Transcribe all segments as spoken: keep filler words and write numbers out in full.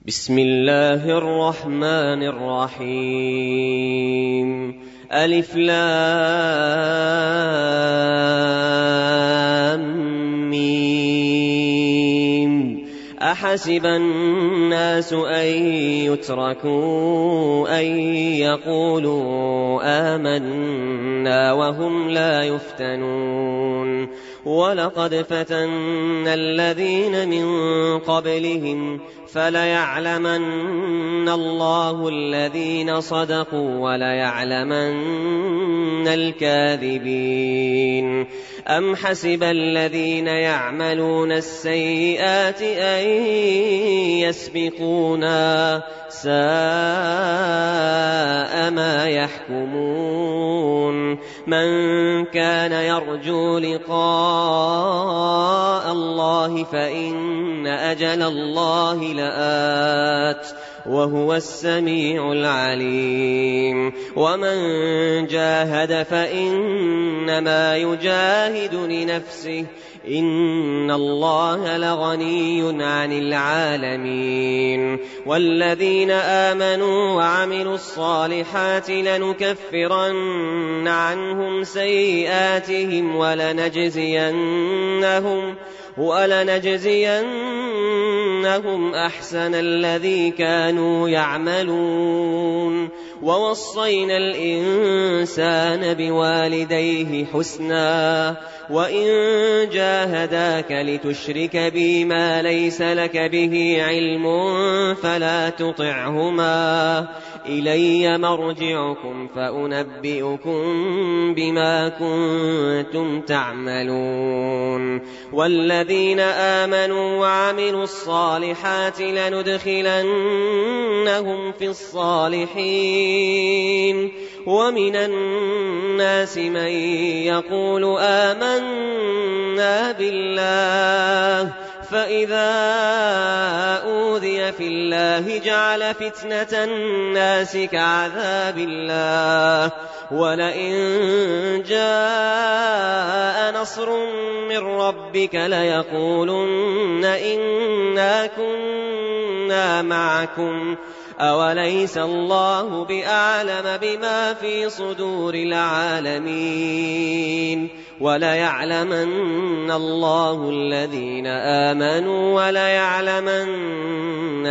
بسم الله الرحمن الرحيم. ألف لام ميم. أحسب الناس أن يتركوا أن يقولوا آمنا وهم لا يفتنون. ولقد فتنا الذين من قبلهم فليعلمن الله الذين صدقوا وليعلمن الكاذبين. أم حسب الذين يعملون السيئات أن يسبقونا ساء ما يحكمون. من كان يرجو لقاء الله فإن أجل الله لآت وهو السميع العليم. ومن جاهد فإنما يجاهد لنفسه إن الله لغني عن العالمين. والذين آمنوا وعملوا الصالحات لنكفرن عنهم سيئاتهم ولنجزينهم ولنجزينهم أحسن الذي كانوا يعملون. ووصينا الإنسان بوالديه حسنا وإن جاهداك لتشرك بي ما ليس لك به علم فلا تطعهما إلي مرجعكم فأنبئكم بما كنتم تعملون. والذين آمنوا وعملوا الصالحات لندخلنهم في الصالحين. ومن الناس من يقول آمنا بالله فإذا أوذي في الله جعل فتنة الناس كعذاب الله ولئن جاء نصر من ربك ليقولن إنا كنا معكم أوليس الله بأعلم بما في صدور العالمين. وليعلمن الله الذين آمنوا وليعلمن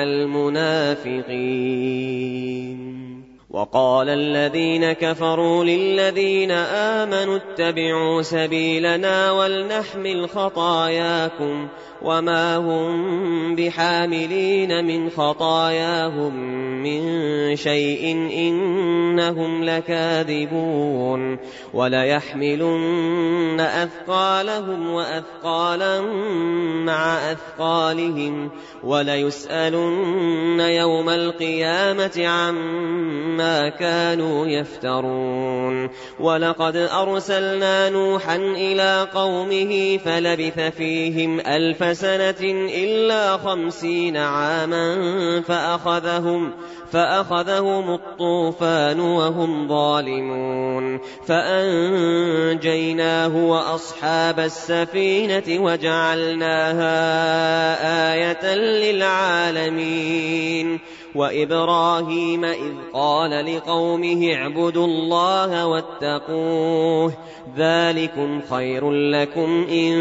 المنافقين. وقال الذين كفروا للذين آمنوا اتبعوا سبيلنا ولنحمل خطاياكم وما هم بحاملين من خطاياهم من شيء إنهم لكاذبون. وليحملن أثقالهم وأثقالا مع أثقالهم وليسألن يوم القيامة عما كانوا يفترون. ولقد أرسلنا نوحا إلى قومه فلبث فيهم ألف سنة إلا خمسين عاما فأخذهم فأخذهم الطوفان وهم ظالمون فأنجيناه وأصحاب السفينة وجعلناها آية للعالمين. وإبراهيم إذ قال لقومه اعبدوا الله واتقوه ذلكم خير لكم إن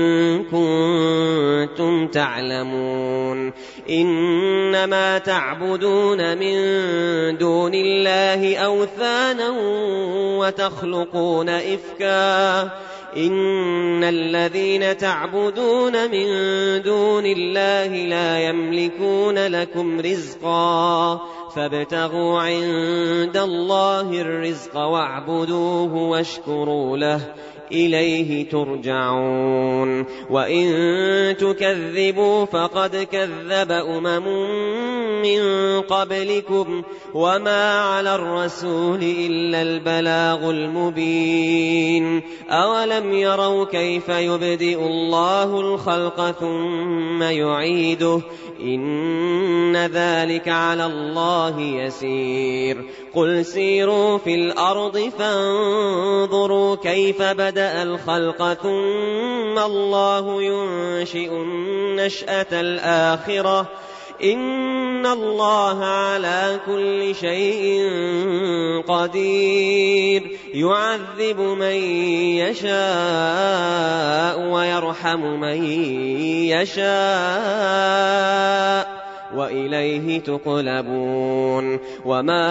كنتم تعلمون. إنما تعبدون من دون الله أوثانا وتخلقون إفكا إن الذين تعبدون من دون الله لا يملكون لكم رزقا فابتغوا عند الله الرزق واعبدوه واشكروا له إليه ترجعون. وإن تكذبوا فقد كذب أمم من قبلكم وما على الرسول إلا البلاغ المبين. أولم يروا كيف يبدئ الله الخلق ثم يعيده إن ذلك على الله يسير. قل سيروا في الأرض فانظروا كيف بدأ الخلق ثم الله ينشئ النشأة الآخرة إن الله على كل شيء قدير يعذب من يشاء ويرحم من يشاء وإليه تقلبون وما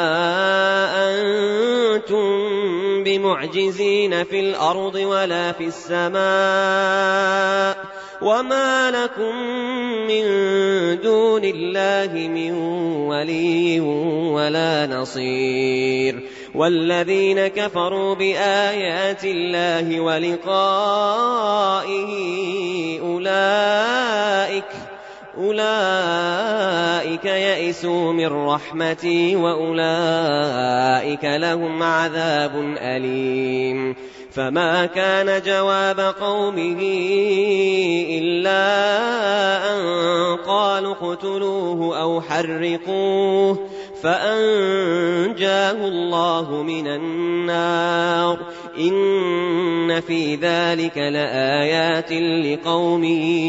أنتم بمعجزين في الأرض ولا في السماء وما لكم من دون الله من ولي ولا نصير والذين كفروا بآيات الله ولقائه أولئك أولئك يئسوا من رحمتي وأولئك لهم عذاب أليم فما كان جواب قومه إلا أن قالوا اقتلوه أو حرقوه فأنجاه الله من النار إن في ذلك لآيات لقوم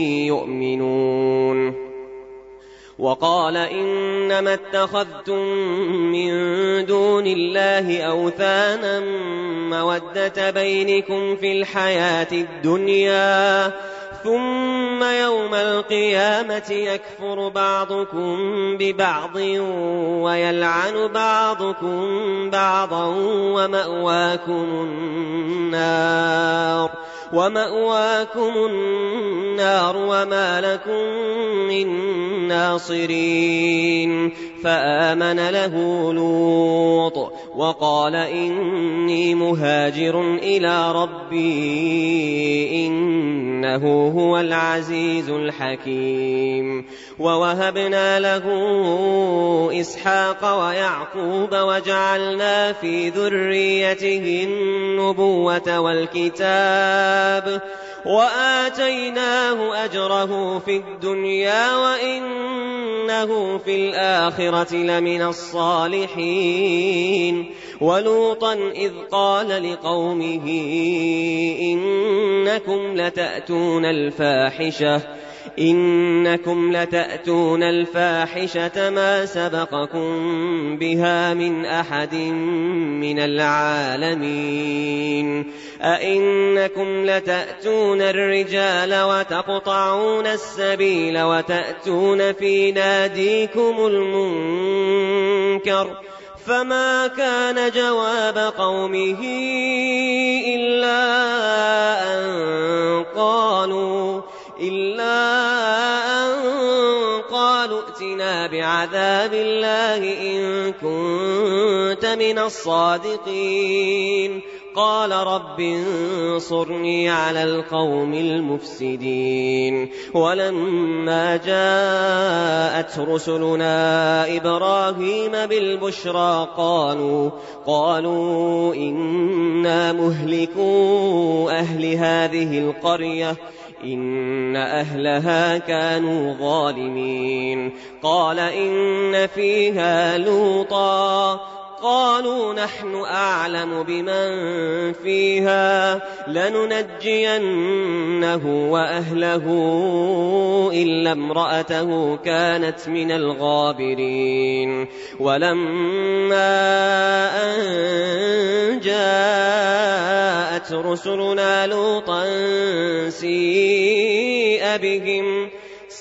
يؤمنون وقال إنما اتخذتم من دون الله أوثانا مودة بينكم في الحياة الدنيا ثم يوم القيامة يكفر بعضكم ببعض ويلعن بعضكم بعضا ومأواكم النار ومأواكم النار وما لكم من ناصرين فآمن له لوط وقال إني مهاجر إلى ربي إنه هو العزيز الحكيم ووهبنا له إسحاق ويعقوب وجعلنا في ذريته النبوة والكتاب وآتيناه أجره في الدنيا وإنه في الآخرة لمن الصالحين ولوطا إذ قال لقومه إنكم لتأتون الفاحشة إنكم لتأتون الفاحشة ما سبقكم بها من أحد من العالمين أئنكم لتأتون الرجال وتقطعون السبيل وتأتون في ناديكم المنكر فما كان جواب قومه إلا أن قالوا إلا أن قالوا ائتنا بعذاب الله إن كنت من الصادقين قال رب انصرني على القوم المفسدين ولما جاءت رسلنا إبراهيم بالبشرى قالوا قالوا إنا مهلكو أهل هذه القرية إن أهلها كانوا ظالمين قال إن فيها لوطا قالوا نحن أعلم بمن فيها لننجينه وأهله إلا امرأته كانت من الغابرين ولما أن جاءت رسلنا لوطا سيء بهم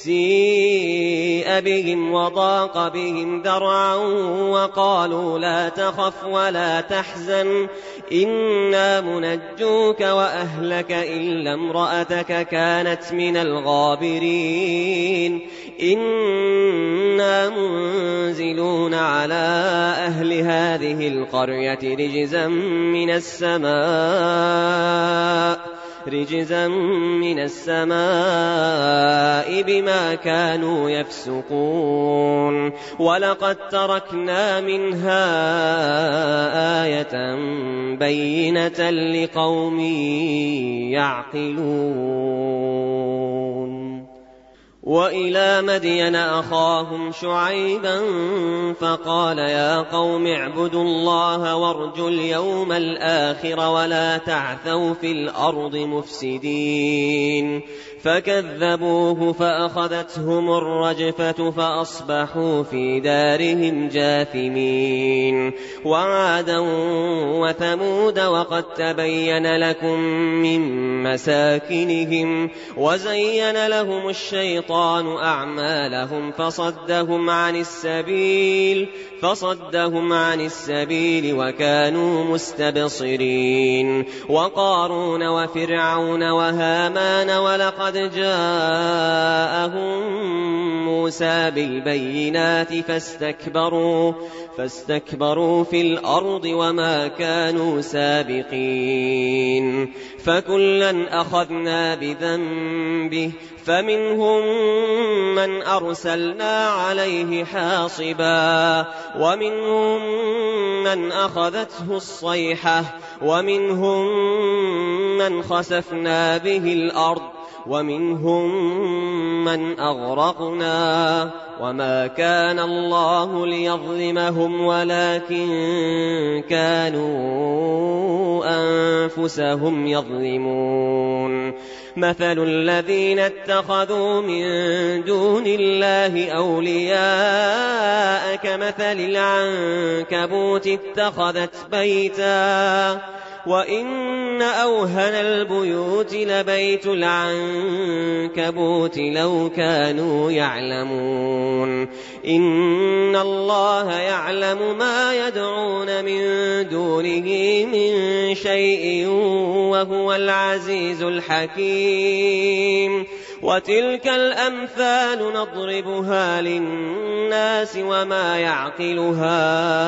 سيء بهم وضاق بهم ذرعا وقالوا لا تخف ولا تحزن إنا منجوك وأهلك إلا امرأتك كانت من الغابرين إنا منزلون على أهل هذه القرية رجزا من السماء رجزا من السماء بما كانوا يفسقون ولقد تركنا منها آية بينة لقوم يعقلون وإلى مدين أخاهم شعيبا فقال يا قوم اعبدوا الله وارجوا اليوم الآخر ولا تعثوا في الأرض مفسدين فكذبوه فأخذتهم الرجفة فأصبحوا في دارهم جاثمين وعادا وثمود وقد تبين لكم من مساكنهم وزين لهم الشيطان أعمالهم فصدهم عن السبيل فصدهم عن السبيل وكانوا مستبصرين وقارون وفرعون وهامان ولقد جاءهم موسى بالبينات فاستكبروا فاستكبروا في الأرض وما كانوا سابقين فكلا أخذنا بذنبه فمنهم من أرسلنا عليه حاصبا ومنهم من أخذته الصيحة ومنهم من خسفنا به الأرض ومنهم من أغرقنا وما كان الله ليظلمهم ولكن كانوا أنفسهم يظلمون مثل الذين اتخذوا من دون الله أولياء كمثل العنكبوت اتخذت بيتا وإن أوهن البيوت لبيت العنكبوت لو كانوا يعلمون إن الله يعلم ما يدعون من دونه من شيء وهو العزيز الحكيم وتلك الأمثال نضربها للناس وما يعقلها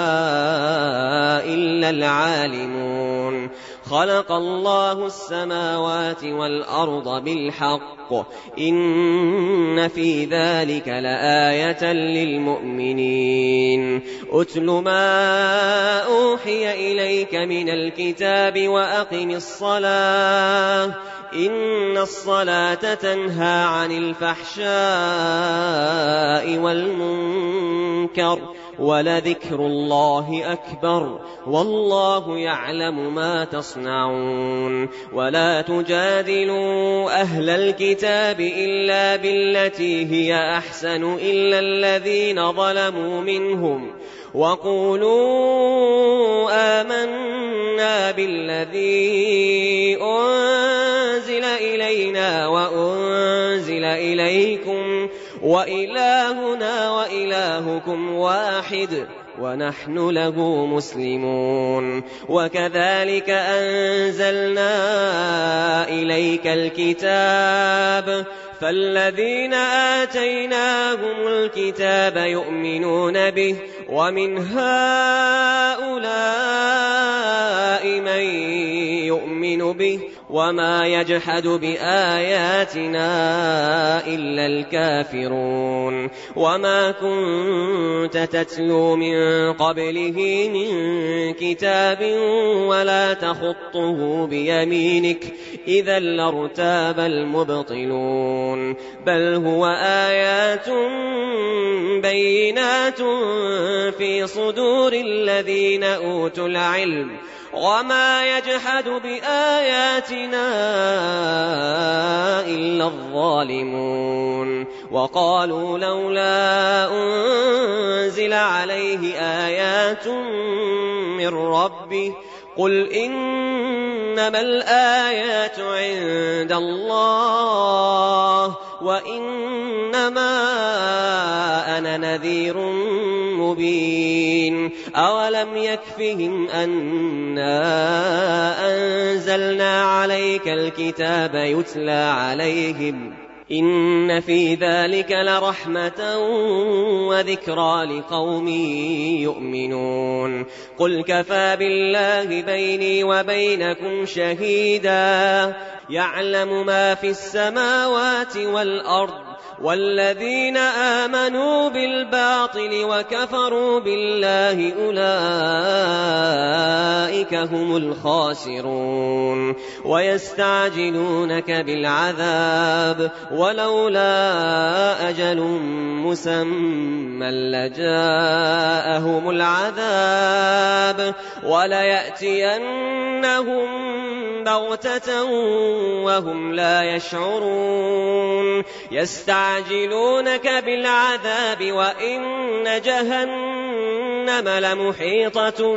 إلا العالمون خلق الله السماوات والأرض بالحق إن في ذلك لآية للمؤمنين أتل ما أوحي إليك من الكتاب وأقم الصلاة إن الصلاة تنهى عن الفحشاء والمنكر ولذكر الله أكبر والله يعلم ما تصنعون ولا تجادلوا أهل الكتاب إلا بالتي هي أحسن إلا الذين ظلموا منهم وقولوا آمنا بالذي أنزل إلينا وأنزل إليكم وإلهنا وإلهكم واحد ونحن له مسلمون وكذلك أنزلنا إليك الكتاب فالذين آتيناهم الكتاب يؤمنون به ومن هؤلاء من يؤمن به وما يجحد بآياتنا إلا الكافرون وما كنت تتلو من قبله من كتاب ولا تخطه بيمينك إذا لارتاب المبطلون بل هو آيات بينات في صدور الذين أوتوا العلم وما يجحد بآياتنا إلا الظالمون وقالوا لولا أنزل عليه آيات من ربه قل إنما الآيات عند الله وإنما أنا نذير مبين أولم يكفهم أنا أنزلنا عليك الكتاب يتلى عليهم إن في ذلك لرحمة وذكرى لقوم يؤمنون قل كفى بالله بيني وبينكم شهيدا يعلم ما في السماوات والأرض والذين آمنوا بالباطل وكفروا بالله أولئك هم الخاسرون ويستعجلونك بالعذاب ولولا أجل مسمى لجاءهم العذاب وليأتينهم بغتة وهم لا يشعرون يستعجلونك بالعذاب وإن جهنم لمحيطة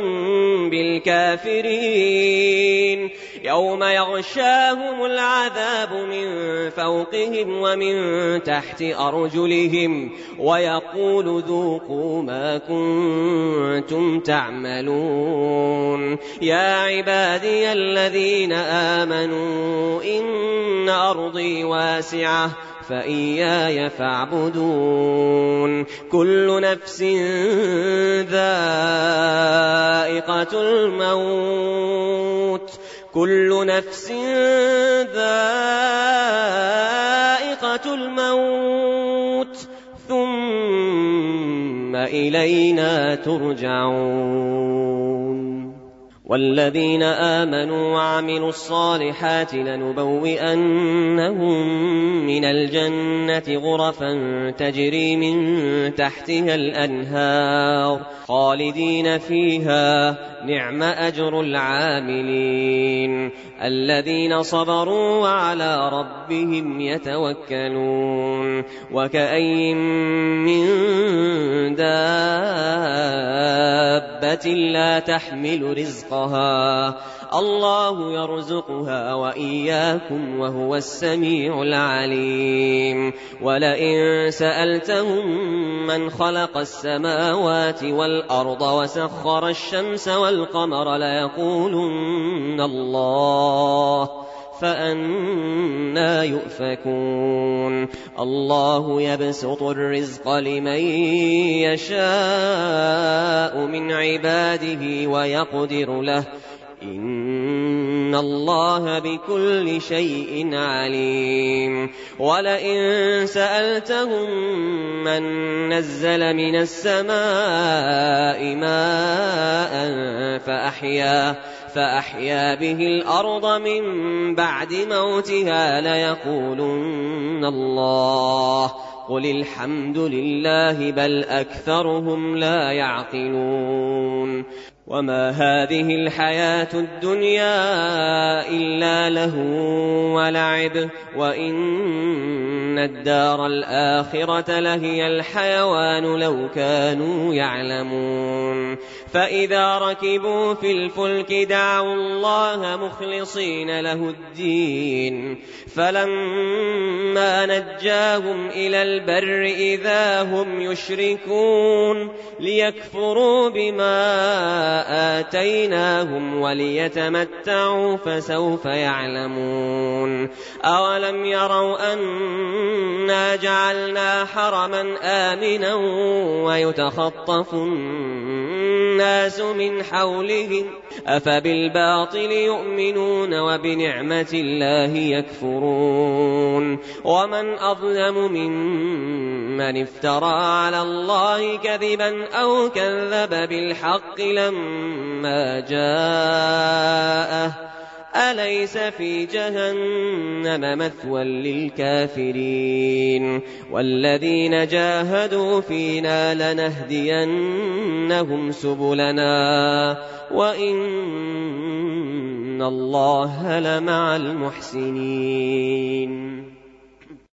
بالكافرين يوم يغشاهم العذاب من فوقهم ومن تحت أرجلهم ويقول ذوقوا ما كنتم تعملون يا عبادي الذين آمنوا إن أرضي واسعة فإياي فاعبدون كل نفس ذائقة الموت كل نفس ذائقة الموت ثم إلينا ترجعون والذين آمنوا وعملوا الصالحات لنبوئنهم من الجنة غرفا تجري من تحتها الأنهار خالدين فيها نعم أجر العاملين الذين صبروا وعلى ربهم يتوكلون وكأين من دابة لا تحمل رزقها الله يرزقها وإياكم وهو السميع العليم ولئن سألتهم من خلق السماوات والأرض وسخر الشمس والقمر ليقولن الله فأنى يؤفكون الله يبسط الرزق لمن يشاء من عباده ويقدر له إن الله بكل شيء عليم ولئن سألتهم من نزل من السماء ماء فأحيا فأحيا به الأرض من بعد موتها ليقولن الله قل الحمد لله بل أكثرهم لا يعقلون وما هذه الحياة الدنيا إلا لهو ولعب وإن الدار الآخرة لهي الحيوان لو كانوا يعلمون فإذا ركبوا في الفلك دعوا الله مخلصين له الدين فلما نجاهم إلى البر إذا هم يشركون ليكفروا بما آتيناهم وليتمتعوا فسوف يعلمون أولم يروا أنا جعلنا حرما آمنا ويتخطف الناس من حولهم أفبالباطل يؤمنون وبنعمة الله يكفرون ومن أظلم ممن افترى على الله كذبا أو كذب بالحق لما جاءه أليس في جهنم مثوى للكافرين والذين جاهدوا فينا لنهدينهم سبلنا وإن الله لمع المحسنين